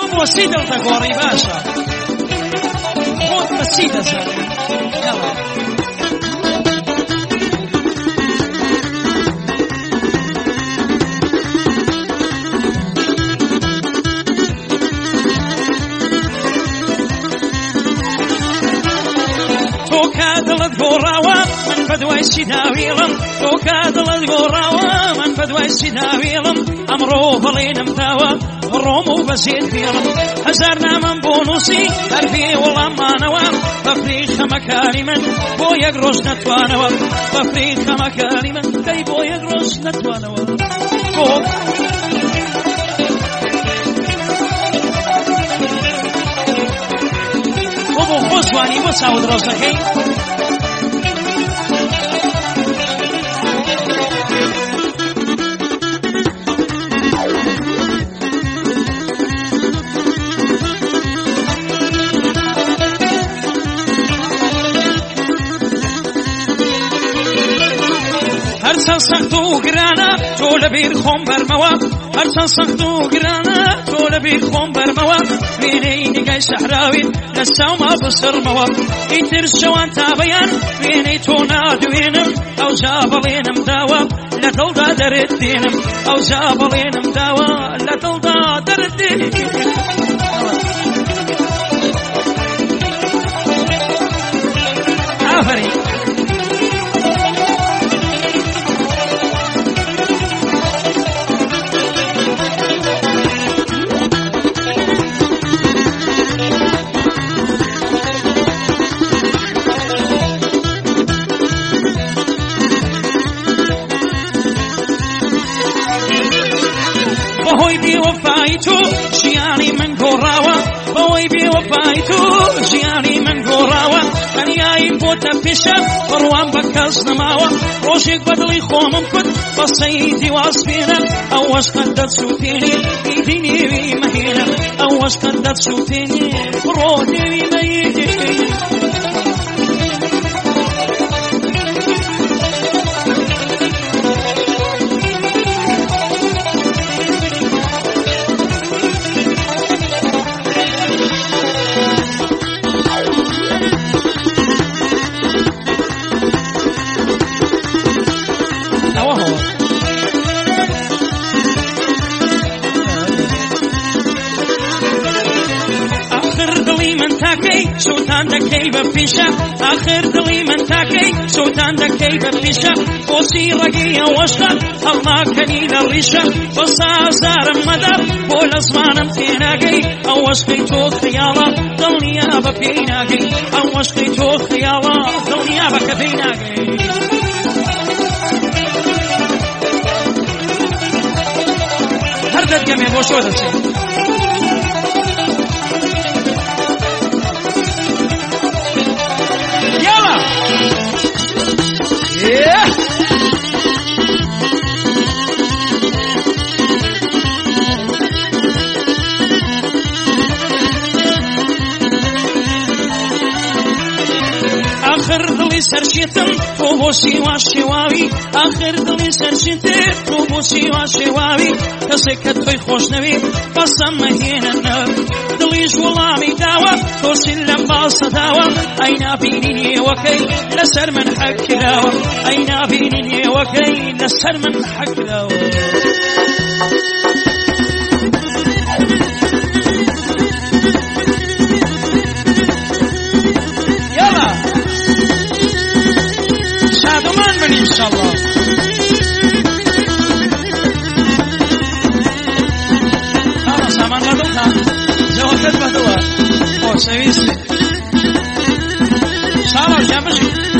بۆسی دڵدەگۆڕی باشە خۆت بەچی دەزانێ دڵت گۆڕاوە من بەدوای سیداویڵم تۆ کا دڵت گۆڕاوە من بەدوای سیداویڵم ئەمڕۆ بەڵێنم داوە ڕۆم و بەزێت بێڵم هەزار نامم بۆ نووسی هەربێ وەڵاممانەوە بەفری خەمەکانی من بۆ یەک ڕۆژ نەتوانەوە بەفری خەمەکانی من دەی بۆ یەک ڕۆژ نەتوانەوە بۆ خۆزوانی بۆ چاوت ڕۆژەکەی هەرچەند سەخت و گرانە تۆ لەبیر خۆم بەرمەوە هەرچەند سەخت و گرانە تۆ لەبیر خۆم بەرمەوە وێنەی نیگای سەحراویت لە چاوما بسڕمەوە ئیتر شەوان تا بەیان وێنەی تۆ نادوێنم ئەوجا بەڵێنم داوە لە دڵدا دەرت دێنم ئەوجا بەڵێنم داوە لە دڵدا دەرت دێنم ئافرین بەهۆی بێوەفای تۆ ژیانی من گۆڕاوە بەهۆی بێوەفای تۆ ژیانی من گۆڕاوە تەنیایی بۆتە پێشە بڕوان بە کەس نەماوە ڕۆژێک بە دڵی خۆمم کورد بە سەیدی واسپێنە ئەوەش قەت دەچووتێنێ ئیدی نێوی مەهێنە ئەوەش قەت دەچووتێنێ بڕۆ نێوی مەهێنێ سوتان دەکەی بە پیشە ئاخر دڵی من تاکەی سوتان دەکەی بە پیشە بۆچی ڕەگەی ئەوەشقە هەڵناکەنی لە ڕیشە بۆ سازارم مەدە بۆ لە زمانم تێناگەی ئەوەشقەی تۆ خەیاڵە دڵنیا بە پێی ناگەی ئەوەشقەی تۆ خەیاڵە دڵنیا بە کە پێی ناگەی هەر دەرگەمێ بۆ شۆ دەچێت آخر دڵی سەرشێتم تۆ بۆ سیوا شێواوی آخر دڵی سەرشێتم تۆ بۆ سیوا شێواوی کەسێک کە تۆی خۆش نەوێت بەسەم مەهێنە نەر دڵیش وەڵامی داوە تۆچین لەم باسە داوە ئەی نابینی نێوەکەی لەسەر من حەق کراوە ئەی نابینی نێوەکەی لەسەر من حەق کراوە إن شاء الله خلاص أمان غدوها جوابت بدوها أو سويسي شاء الله جامشي